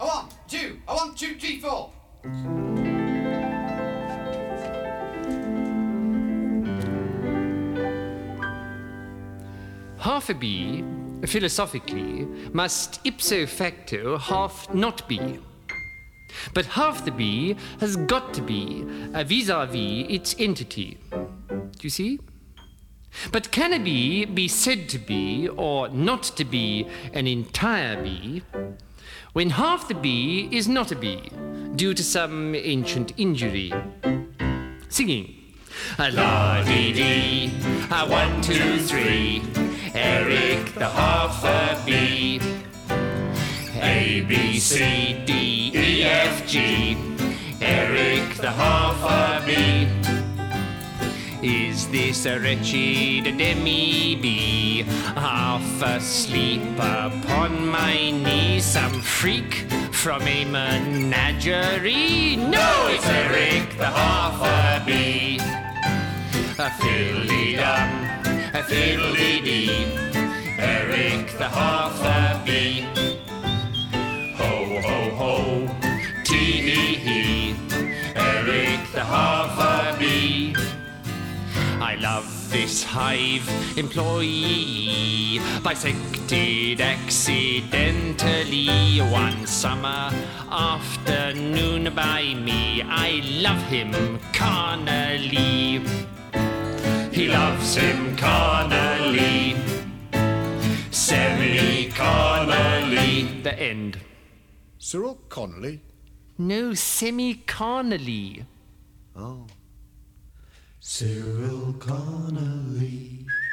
1, 2, 1, 2, 3, 4. Half a bee, philosophically, must ipso facto half not be. But half the bee has got to be vis-à-vis its entity. Do you see? But can a bee be said to be or not to be an entire bee when half the bee is not a bee due to some ancient injury? Singing. La-dee-dee, 1, 2, 3, Eric the half a bee. A, B, C, D, E, F, G, Eric the half a bee. Is this a wretched demi-bee, half asleep upon my knee? Some freak from a menagerie? No, it's Eric the half a bee. A fiddly-dum, a fiddly-dee, Eric the half a bee. Ho, ho, ho, tee-hee-hee, Eric the half a bee. I love this hive employee, bisected accidentally one summer afternoon by me. I love him carnally. He loves him carnally, semi-carnally. The end. Cyril Connolly? No, semi-carnally. Oh. Cyril Connolly.